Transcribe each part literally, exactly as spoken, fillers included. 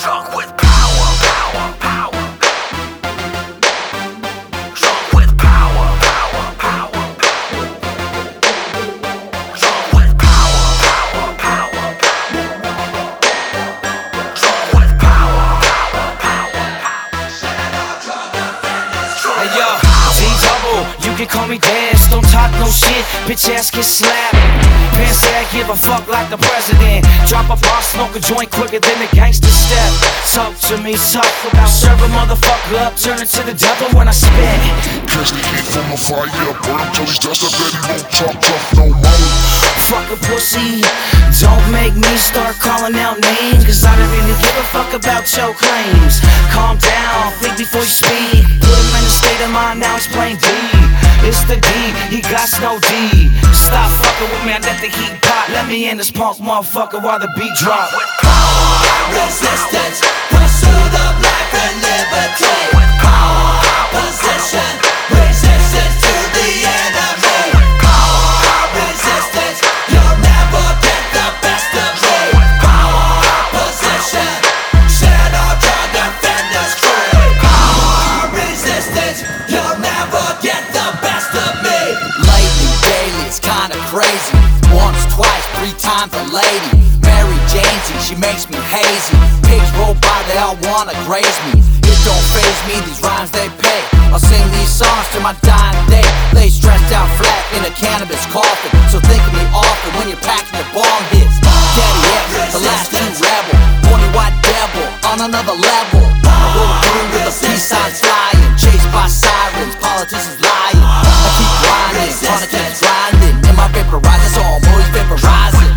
Drunk with power, power, power. Drunk with power, power, power. Drunk with power, power, power. Drunk with power, power, power. Hey yo, D-Double, you can call me Dance. Don't talk no shit, bitch ass get slapped. Pants say I give a fuck like the president. Drop a bar, smoke a joint quicker than the gangster step. Talk to me, talk about serve a motherfucker up, turn it to the devil when I spit. Catch the heat from a fire, burn him till he's dust. I bet he won't talk tough no more. Fuck a pussy, don't make me start calling out names, cause I don't really give a fuck about your claims. Calm down, think before you speak. Put him in a state of mind, now it's plain D. It's the D, he got no D. Stop fucking with me, I let the heat pop. Let me in this punk motherfucker while the beat drop. Power, resistance, pursuit of life and liberty. Power, position, resistance to the enemy. Power, resistance, you'll never get the best of me. Power, position, set our drug defenders free. Power, resistance, you'll never get the best of me. Lately, daily, it's kinda crazy. Once, twice, three times a lady. Mary Janesy, she makes me hazy. Pigs roll by, they all wanna graze me. It don't faze me, these rhymes they pay. I'll sing these songs to my dying day. Lay stretched out flat in a cannabis coffin. So think of me often when you're packing your bong hits. Daddy X, the last true rebel. Horny white devil, on another level. I roll through with a peace sign flying. Chased by sirens, politicians lying. I keep grinding, trying to keep grinding. In my vaporizer, so I'm always vaporizing.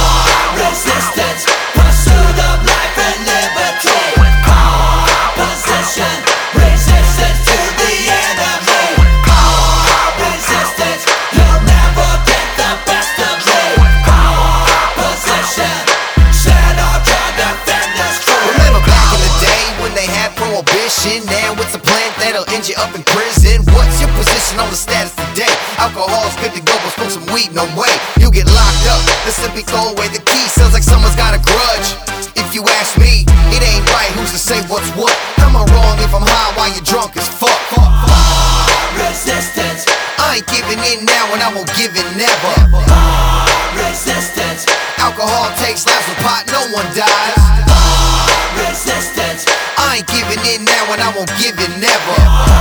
Resistance, pursuit of life and liberty. Power, position, resistance to the enemy. Power, resistance, you'll never get the best of me. Power, position, set our drug defenders free. Remember back in the day when they had prohibition? Now it's a plant that'll end you up in prison. What's your position on the status today? Alcohol's good to go, but smoke some weed, no way. You get locked up, they simply throw away the key. Sounds like someone's got a grudge. If you ask me, it ain't right, who's to say what's what? Am I wrong if I'm high while you're drunk as fuck? Resistance, I ain't giving in now and I won't give in never. resistance, Alcohol takes lives, with pot no one dies. resistance, I ain't giving in now and I won't give in never.